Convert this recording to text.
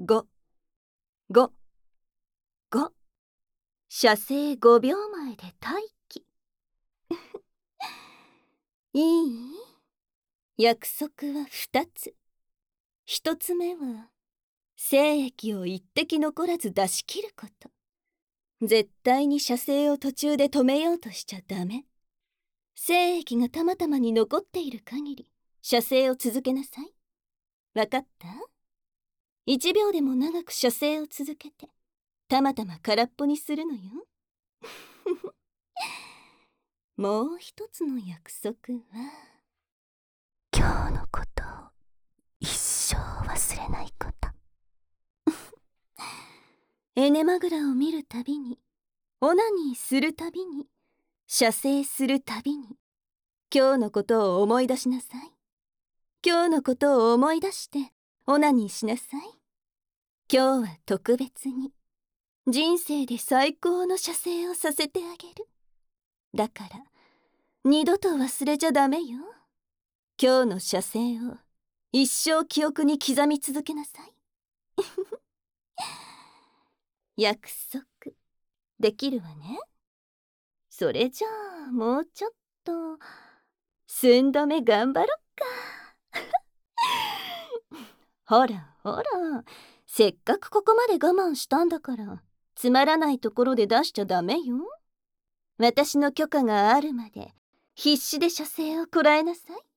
5、5、5。射精5秒前で待機。いい？約束は2つ。1つ目は、精液を一滴残らず出し切ること。絶対に射精を途中で止めようとしちゃダメ。精液がたまたまに残っている限り、射精を続けなさい。わかった？ 1 秒でも長く射精を続けて、たまたま空っぽにするのよ。もう一つの約束は、今日のことを一生忘れないこと。エネマグラを見るたびに、オナニーするたびに、射精するたびに、今日のことを思い出しなさい。今日のことを思い出して、オナニーしなさい。今日は特別に、人生で最高の射精をさせてあげる。だから、二度と忘れちゃダメよ。今日の射精を一生記憶に刻み続けなさい。約束できるわね。それじゃあもうちょっと寸止め頑張ろっか。ほらほら、せっかくここまで我慢したんだから、つまらないところで出しちゃダメよ。私の許可があるまで必死で射精をこらえなさい。